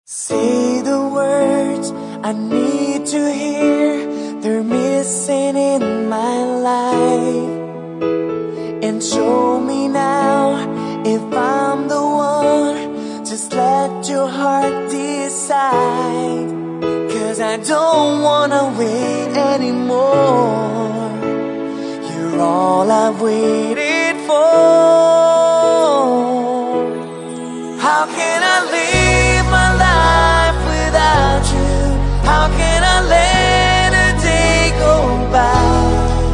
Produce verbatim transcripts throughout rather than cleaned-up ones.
Say the words I need to hear, they're missing in my life. And show me now if I'm the one, just let your heart decide. Cause I don't wanna wait anymore, you're all I've waited for. How can I live my life without you? How can I let a day go by?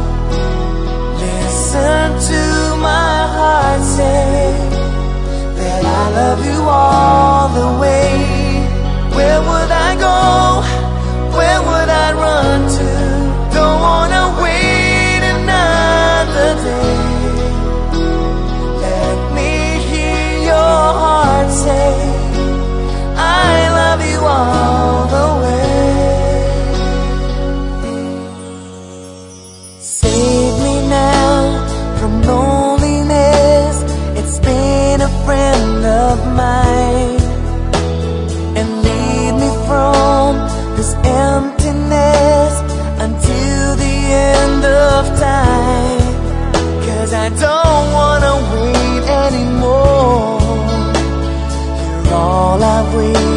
Listen to my heart say that I love you all the way. Where would I go? Where would I run to? Don't wanna wait another day. Let me hear your heart say I love you all the way. Save me now from loneliness, it's been a friend of mine. And lead me from this emptiness until the end of time. Cause I don't wanna wait anymore, you're all I've waited